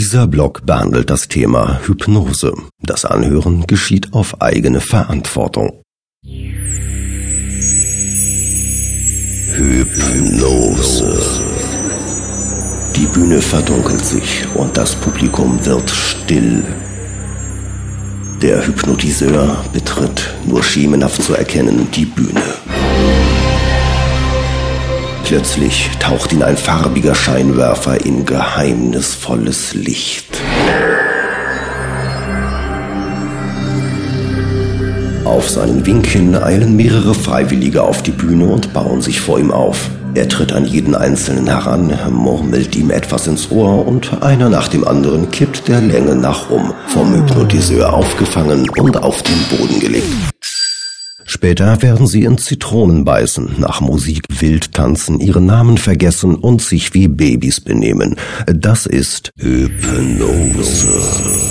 Dieser Blog behandelt das Thema Hypnose. Das Anhören geschieht auf eigene Verantwortung. Hypnose. Die Bühne verdunkelt sich und das Publikum wird still. Der Hypnotiseur betritt, nur schemenhaft zu erkennen, die Bühne. Plötzlich taucht ihn ein farbiger Scheinwerfer in geheimnisvolles Licht. Auf seinen Wink hin eilen mehrere Freiwillige auf die Bühne und bauen sich vor ihm auf. Er tritt an jeden Einzelnen heran, murmelt ihm etwas ins Ohr und einer nach dem anderen kippt der Länge nach um, vom Hypnotiseur aufgefangen und auf den Boden gelegt. Später werden sie in Zitronen beißen, nach Musik wild tanzen, ihren Namen vergessen und sich wie Babys benehmen. Das ist Hypnose.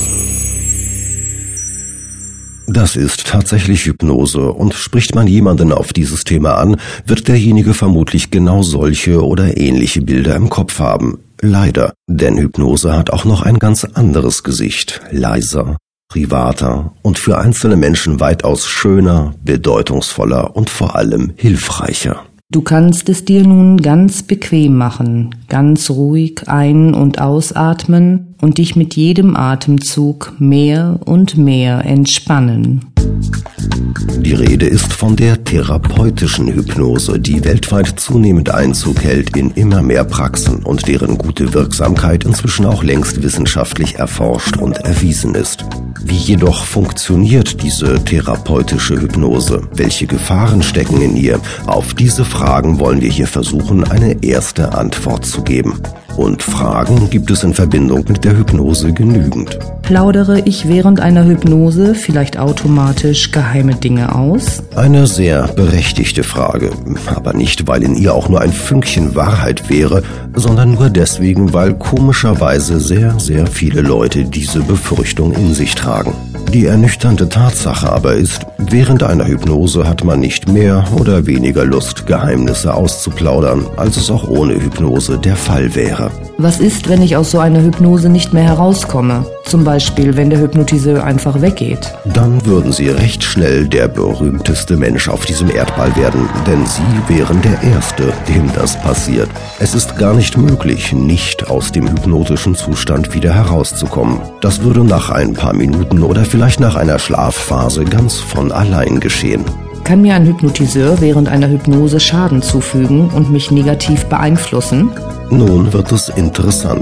Das ist tatsächlich Hypnose und spricht man jemanden auf dieses Thema an, wird derjenige vermutlich genau solche oder ähnliche Bilder im Kopf haben. Leider, denn Hypnose hat auch noch ein ganz anderes Gesicht, leiser, privater und für einzelne Menschen weitaus schöner, bedeutungsvoller und vor allem hilfreicher. Du kannst es dir nun ganz bequem machen, ganz ruhig ein- und ausatmen und dich mit jedem Atemzug mehr und mehr entspannen. Die Rede ist von der therapeutischen Hypnose, die weltweit zunehmend Einzug hält in immer mehr Praxen und deren gute Wirksamkeit inzwischen auch längst wissenschaftlich erforscht und erwiesen ist. Wie jedoch funktioniert diese therapeutische Hypnose? Welche Gefahren stecken in ihr? Auf diese Fragen wollen wir hier versuchen, eine erste Antwort zu geben. Und Fragen gibt es in Verbindung mit der Hypnose genügend. Plaudere ich während einer Hypnose vielleicht automatisch geheime Dinge aus? Eine sehr berechtigte Frage, aber nicht, weil in ihr auch nur ein Fünkchen Wahrheit wäre, sondern nur deswegen, weil komischerweise sehr, sehr viele Leute diese Befürchtung in sich tragen. Die ernüchternde Tatsache aber ist, während einer Hypnose hat man nicht mehr oder weniger Lust, Geheimnisse auszuplaudern, als es auch ohne Hypnose der Fall wäre. Was ist, wenn ich aus so einer Hypnose nicht mehr herauskomme? Zum Beispiel, wenn der Hypnotiseur einfach weggeht. Dann würden Sie recht schnell der berühmteste Mensch auf diesem Erdball werden, denn Sie wären der Erste, dem das passiert. Es ist gar nicht möglich, nicht aus dem hypnotischen Zustand wieder herauszukommen. Das würde nach ein paar Minuten oder vielleicht nach einer Schlafphase ganz von allein geschehen. Kann mir ein Hypnotiseur während einer Hypnose Schaden zufügen und mich negativ beeinflussen? Nun wird es interessant.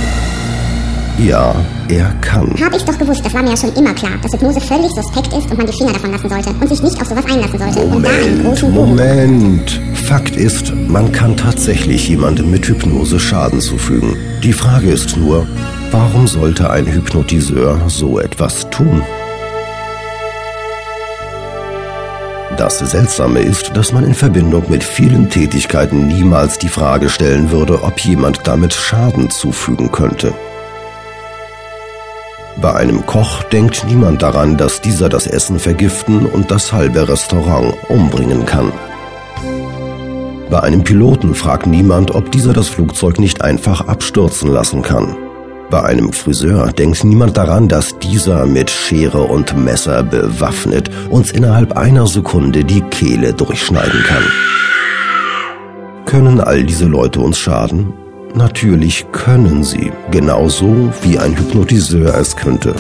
Ja, er kann. Hab ich doch gewusst, das war mir ja schon immer klar, dass Hypnose völlig suspekt ist und man die Finger davon lassen sollte und sich nicht auf sowas einlassen sollte. Moment. Fakt ist, man kann tatsächlich jemandem mit Hypnose Schaden zufügen. Die Frage ist nur, warum sollte ein Hypnotiseur so etwas tun? Das Seltsame ist, dass man in Verbindung mit vielen Tätigkeiten niemals die Frage stellen würde, ob jemand damit Schaden zufügen könnte. Bei einem Koch denkt niemand daran, dass dieser das Essen vergiften und das halbe Restaurant umbringen kann. Bei einem Piloten fragt niemand, ob dieser das Flugzeug nicht einfach abstürzen lassen kann. Bei einem Friseur denkt niemand daran, dass dieser mit Schere und Messer bewaffnet uns innerhalb einer Sekunde die Kehle durchschneiden kann. Können all diese Leute uns schaden? Natürlich können sie, genauso wie ein Hypnotiseur es könnte.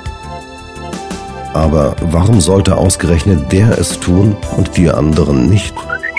Aber warum sollte ausgerechnet der es tun und wir anderen nicht?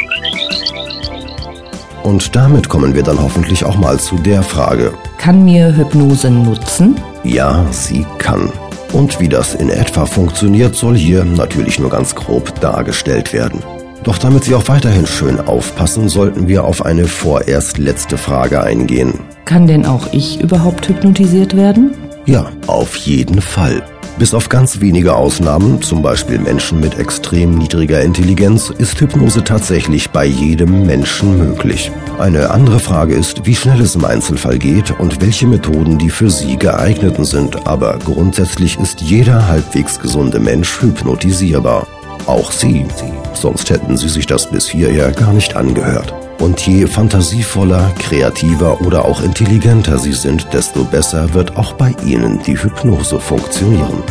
Und damit kommen wir dann hoffentlich auch mal zu der Frage: Kann mir Hypnose nutzen? Ja, sie kann. Und wie das in etwa funktioniert, soll hier natürlich nur ganz grob dargestellt werden. Doch damit Sie auch weiterhin schön aufpassen, sollten wir auf eine vorerst letzte Frage eingehen. Kann denn auch ich überhaupt hypnotisiert werden? Ja, auf jeden Fall. Bis auf ganz wenige Ausnahmen, zum Beispiel Menschen mit extrem niedriger Intelligenz, ist Hypnose tatsächlich bei jedem Menschen möglich. Eine andere Frage ist, wie schnell es im Einzelfall geht und welche Methoden die für Sie geeigneten sind, aber grundsätzlich ist jeder halbwegs gesunde Mensch hypnotisierbar. Auch Sie, sonst hätten Sie sich das bis hierher gar nicht angehört. Und je fantasievoller, kreativer oder auch intelligenter Sie sind, desto besser wird auch bei Ihnen die Hypnose funktionieren.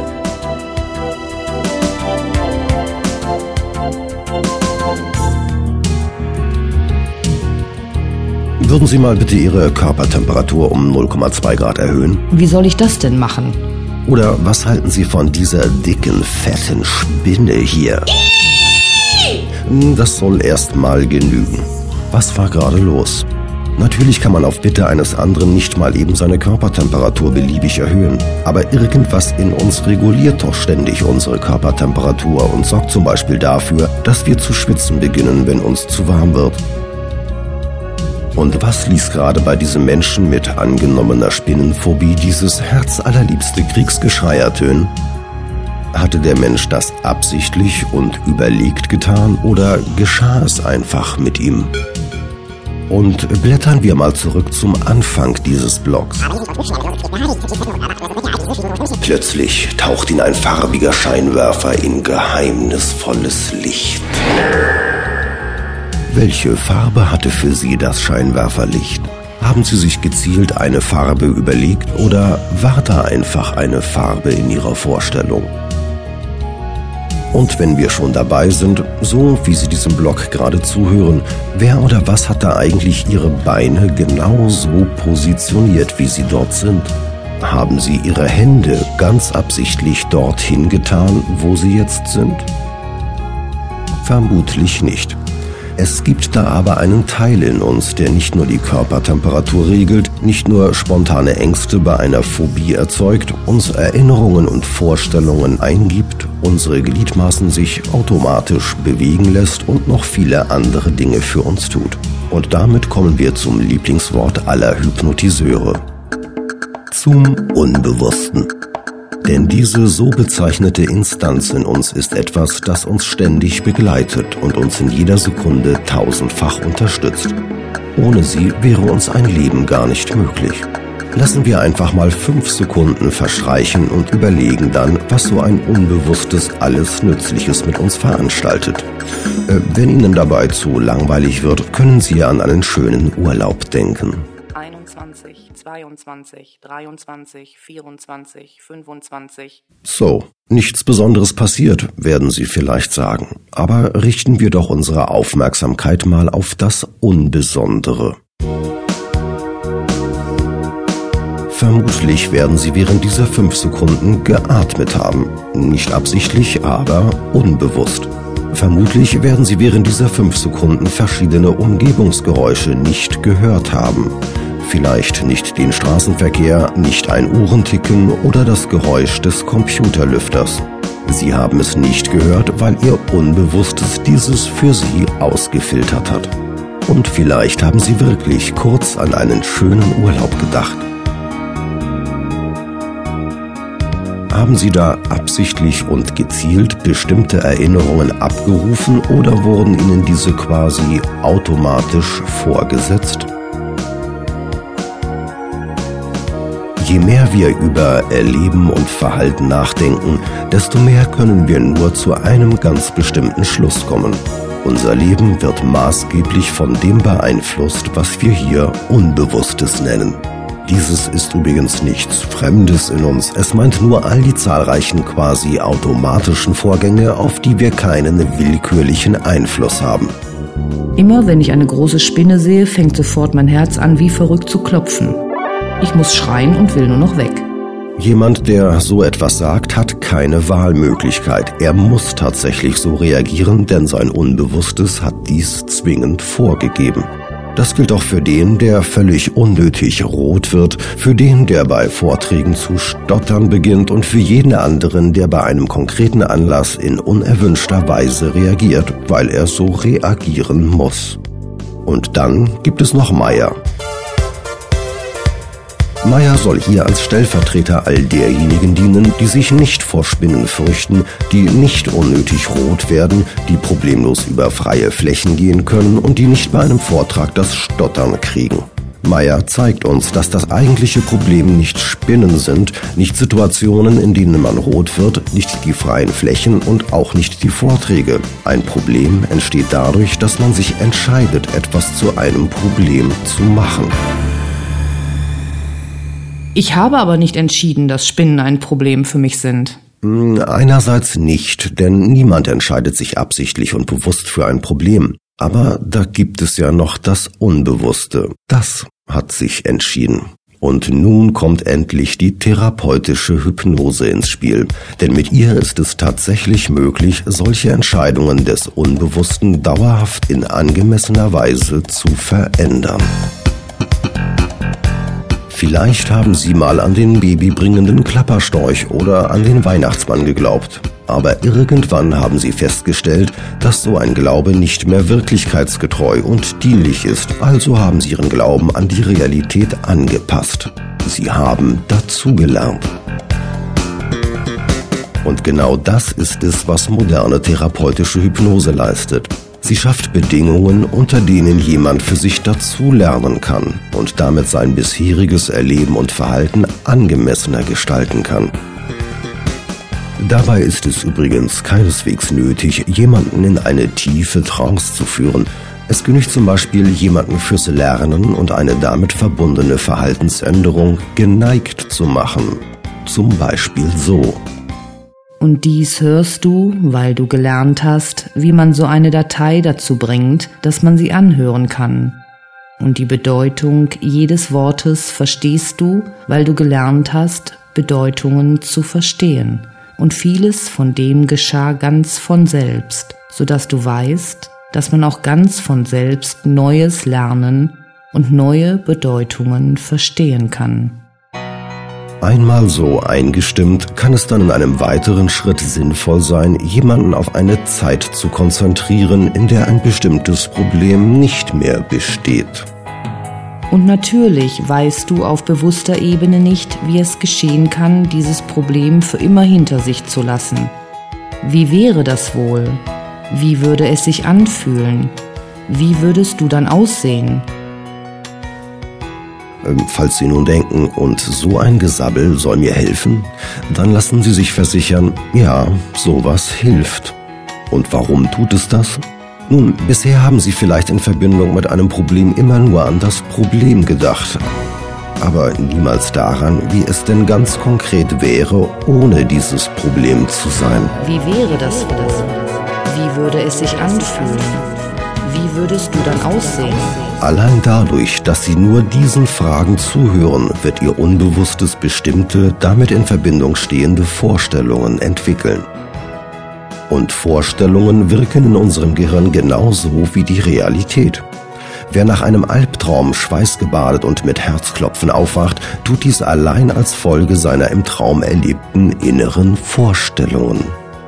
Würden Sie mal bitte Ihre Körpertemperatur um 0,2 Grad erhöhen? Wie soll ich das denn machen? Oder was halten Sie von dieser dicken, fetten Spinne hier? Das soll erst mal genügen. Was war gerade los? Natürlich kann man auf Bitte eines anderen nicht mal eben seine Körpertemperatur beliebig erhöhen. Aber irgendwas in uns reguliert doch ständig unsere Körpertemperatur und sorgt zum Beispiel dafür, dass wir zu schwitzen beginnen, wenn uns zu warm wird. Und was ließ gerade bei diesem Menschen mit angenommener Spinnenphobie dieses herzallerliebste Kriegsgeschrei ertönen? Hatte der Mensch das absichtlich und überlegt getan oder geschah es einfach mit ihm? Und blättern wir mal zurück zum Anfang dieses Blogs. Plötzlich taucht ihn ein farbiger Scheinwerfer in geheimnisvolles Licht. Welche Farbe hatte für Sie das Scheinwerferlicht? Haben Sie sich gezielt eine Farbe überlegt oder war da einfach eine Farbe in Ihrer Vorstellung? Und wenn wir schon dabei sind, so wie Sie diesem Blog gerade zuhören, wer oder was hat da eigentlich Ihre Beine genau so positioniert, wie sie dort sind? Haben Sie Ihre Hände ganz absichtlich dorthin getan, wo sie jetzt sind? Vermutlich nicht. Es gibt da aber einen Teil in uns, der nicht nur die Körpertemperatur regelt, nicht nur spontane Ängste bei einer Phobie erzeugt, uns Erinnerungen und Vorstellungen eingibt, unsere Gliedmaßen sich automatisch bewegen lässt und noch viele andere Dinge für uns tut. Und damit kommen wir zum Lieblingswort aller Hypnotiseure: zum Unbewussten. Denn diese so bezeichnete Instanz in uns ist etwas, das uns ständig begleitet und uns in jeder Sekunde tausendfach unterstützt. Ohne sie wäre uns ein Leben gar nicht möglich. Lassen wir einfach mal 5 Sekunden verstreichen und überlegen dann, was so ein Unbewusstes alles Nützliches mit uns veranstaltet. Wenn Ihnen dabei zu langweilig wird, können Sie an einen schönen Urlaub denken. 21, 22, 23, 24, 25. So, nichts Besonderes passiert, werden Sie vielleicht sagen. Aber richten wir doch unsere Aufmerksamkeit mal auf das Unbesondere. Vermutlich werden Sie während dieser 5 Sekunden geatmet haben. Nicht absichtlich, aber unbewusst. Vermutlich werden Sie während dieser 5 Sekunden verschiedene Umgebungsgeräusche nicht gehört haben. Vielleicht nicht den Straßenverkehr, nicht ein Uhrenticken oder das Geräusch des Computerlüfters. Sie haben es nicht gehört, weil Ihr Unbewusstes dieses für Sie ausgefiltert hat. Und vielleicht haben Sie wirklich kurz an einen schönen Urlaub gedacht. Haben Sie da absichtlich und gezielt bestimmte Erinnerungen abgerufen oder wurden Ihnen diese quasi automatisch vorgesetzt? Je mehr wir über Erleben und Verhalten nachdenken, desto mehr können wir nur zu einem ganz bestimmten Schluss kommen. Unser Leben wird maßgeblich von dem beeinflusst, was wir hier Unbewusstes nennen. Dieses ist übrigens nichts Fremdes in uns. Es meint nur all die zahlreichen quasi automatischen Vorgänge, auf die wir keinen willkürlichen Einfluss haben. Immer wenn ich eine große Spinne sehe, fängt sofort mein Herz an, wie verrückt zu klopfen. Ich muss schreien und will nur noch weg. Jemand, der so etwas sagt, hat keine Wahlmöglichkeit. Er muss tatsächlich so reagieren, denn sein Unbewusstes hat dies zwingend vorgegeben. Das gilt auch für den, der völlig unnötig rot wird, für den, der bei Vorträgen zu stottern beginnt und für jeden anderen, der bei einem konkreten Anlass in unerwünschter Weise reagiert, weil er so reagieren muss. Und dann gibt es noch Meyer. Meyer soll hier als Stellvertreter all derjenigen dienen, die sich nicht vor Spinnen fürchten, die nicht unnötig rot werden, die problemlos über freie Flächen gehen können und die nicht bei einem Vortrag das Stottern kriegen. Meyer zeigt uns, dass das eigentliche Problem nicht Spinnen sind, nicht Situationen, in denen man rot wird, nicht die freien Flächen und auch nicht die Vorträge. Ein Problem entsteht dadurch, dass man sich entscheidet, etwas zu einem Problem zu machen. Ich habe aber nicht entschieden, dass Spinnen ein Problem für mich sind. Einerseits nicht, denn niemand entscheidet sich absichtlich und bewusst für ein Problem. Aber da gibt es ja noch das Unbewusste. Das hat sich entschieden. Und nun kommt endlich die therapeutische Hypnose ins Spiel. Denn mit ihr ist es tatsächlich möglich, solche Entscheidungen des Unbewussten dauerhaft in angemessener Weise zu verändern. Vielleicht haben Sie mal an den babybringenden Klapperstorch oder an den Weihnachtsmann geglaubt. Aber irgendwann haben Sie festgestellt, dass so ein Glaube nicht mehr wirklichkeitsgetreu und dienlich ist. Also haben Sie Ihren Glauben an die Realität angepasst. Sie haben dazugelernt. Und genau das ist es, was moderne therapeutische Hypnose leistet. Sie schafft Bedingungen, unter denen jemand für sich dazulernen kann und damit sein bisheriges Erleben und Verhalten angemessener gestalten kann. Dabei ist es übrigens keineswegs nötig, jemanden in eine tiefe Trance zu führen. Es genügt zum Beispiel, jemanden fürs Lernen und eine damit verbundene Verhaltensänderung geneigt zu machen. Zum Beispiel so. Und dies hörst du, weil du gelernt hast, wie man so eine Datei dazu bringt, dass man sie anhören kann. Und die Bedeutung jedes Wortes verstehst du, weil du gelernt hast, Bedeutungen zu verstehen. Und vieles von dem geschah ganz von selbst, sodass du weißt, dass man auch ganz von selbst Neues lernen und neue Bedeutungen verstehen kann. Einmal so eingestimmt, kann es dann in einem weiteren Schritt sinnvoll sein, jemanden auf eine Zeit zu konzentrieren, in der ein bestimmtes Problem nicht mehr besteht. Und natürlich weißt du auf bewusster Ebene nicht, wie es geschehen kann, dieses Problem für immer hinter sich zu lassen. Wie wäre das wohl? Wie würde es sich anfühlen? Wie würdest du dann aussehen? Falls Sie nun denken, und so ein Gesabbel soll mir helfen, dann lassen Sie sich versichern, ja, sowas hilft. Und warum tut es das? Nun, bisher haben Sie vielleicht in Verbindung mit einem Problem immer nur an das Problem gedacht, aber niemals daran, wie es denn ganz konkret wäre, ohne dieses Problem zu sein. Wie wäre das wohl? Wie würde es sich anfühlen? Wie würdest du dann aussehen? Allein dadurch, dass Sie nur diesen Fragen zuhören, wird Ihr Unbewusstes bestimmte, damit in Verbindung stehende Vorstellungen entwickeln. Und Vorstellungen wirken in unserem Gehirn genauso wie die Realität. Wer nach einem Albtraum schweißgebadet und mit Herzklopfen aufwacht, tut dies allein als Folge seiner im Traum erlebten inneren Vorstellungen.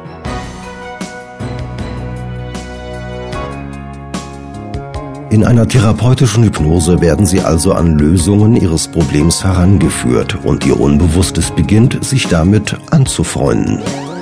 In einer therapeutischen Hypnose werden Sie also an Lösungen Ihres Problems herangeführt und Ihr Unbewusstes beginnt, sich damit anzufreunden.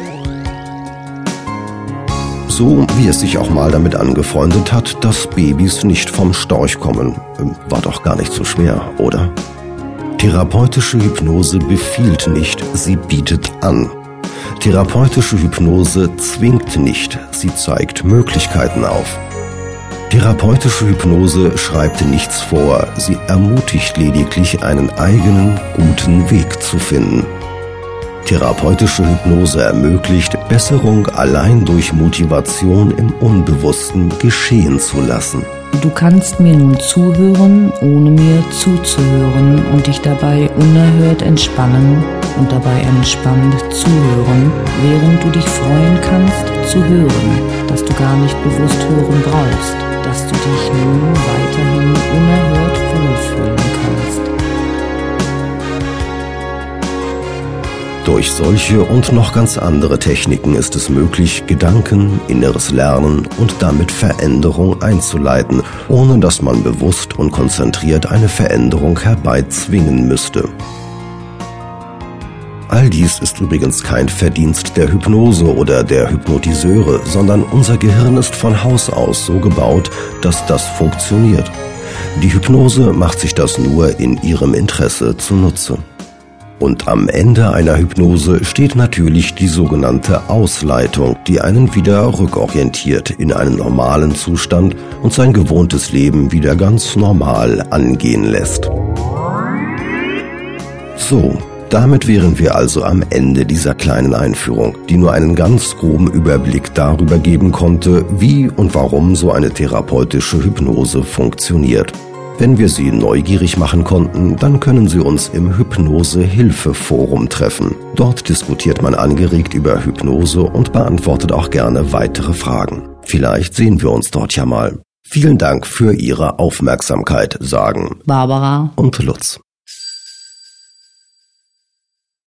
So wie es sich auch mal damit angefreundet hat, dass Babys nicht vom Storch kommen. War doch gar nicht so schwer, oder? Therapeutische Hypnose befiehlt nicht, sie bietet an. Therapeutische Hypnose zwingt nicht, sie zeigt Möglichkeiten auf. Therapeutische Hypnose schreibt nichts vor, sie ermutigt lediglich, einen eigenen, guten Weg zu finden. Therapeutische Hypnose ermöglicht, Besserung allein durch Motivation im Unbewussten geschehen zu lassen. Du kannst mir nun zuhören, ohne mir zuzuhören und dich dabei unerhört entspannen und dabei entspannt zuhören, während du dich freuen kannst zu hören, dass du gar nicht bewusst hören brauchst, dass du dich nun weiterhin unerhört wohlfühlen kannst. Durch solche und noch ganz andere Techniken ist es möglich, Gedanken, inneres Lernen und damit Veränderung einzuleiten, ohne dass man bewusst und konzentriert eine Veränderung herbeizwingen müsste. All dies ist übrigens kein Verdienst der Hypnose oder der Hypnotiseure, sondern unser Gehirn ist von Haus aus so gebaut, dass das funktioniert. Die Hypnose macht sich das nur in ihrem Interesse zunutze. Und am Ende einer Hypnose steht natürlich die sogenannte Ausleitung, die einen wieder rückorientiert in einen normalen Zustand und sein gewohntes Leben wieder ganz normal angehen lässt. So, damit wären wir also am Ende dieser kleinen Einführung, die nur einen ganz groben Überblick darüber geben konnte, wie und warum so eine therapeutische Hypnose funktioniert. Wenn wir Sie neugierig machen konnten, dann können Sie uns im Hypnose-Hilfe-Forum treffen. Dort diskutiert man angeregt über Hypnose und beantwortet auch gerne weitere Fragen. Vielleicht sehen wir uns dort ja mal. Vielen Dank für Ihre Aufmerksamkeit, sagen Barbara und Lutz.